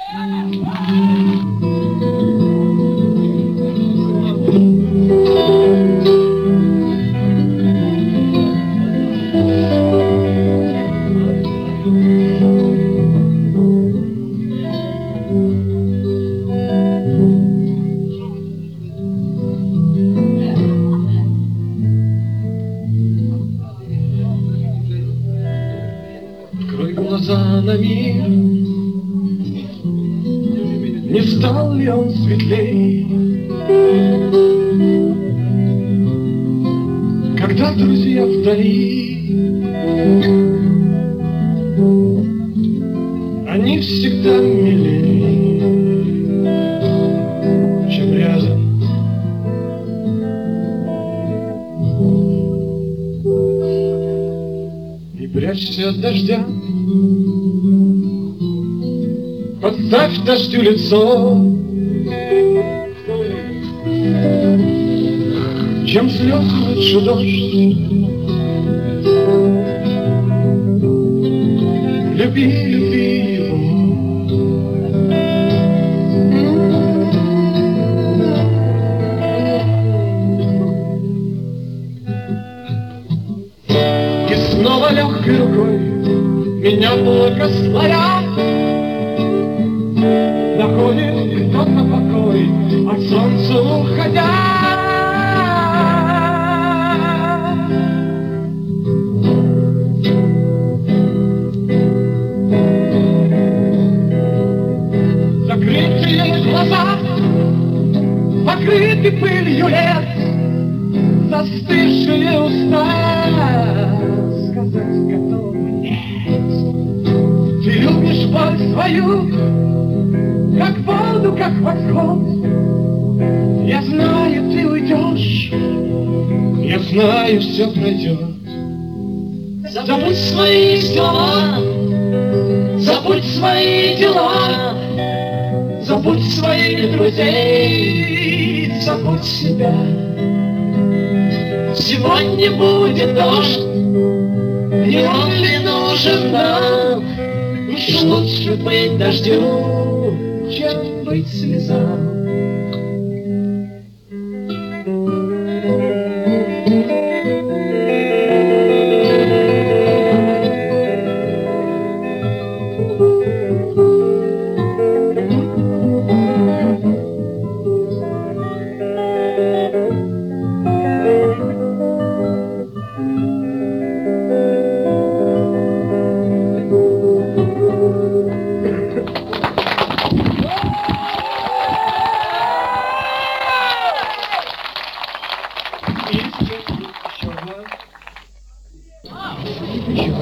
Открой глаза на мир, не стал ли он светлей, когда друзья вдали, они всегда милей, чем рядом. Не прячься от дождя, подставь дождю лицо, чем слез лучше дождь. Люби, люби его. И снова легкой рукой меня благословят, находит кто-то покой от солнца уходя. Закрытые глаза, покрыты пылью лет, застывшие уста сказать готовы нет. Ты любишь боль свою, как воду, как восход. Я знаю, ты уйдешь, я знаю, все пройдет. Забудь свои слова, забудь свои дела, забудь своих друзей, забудь себя. Сегодня будет дождь, не он ли нужен нам? Уж лучше быть дождю, чем быть слезам.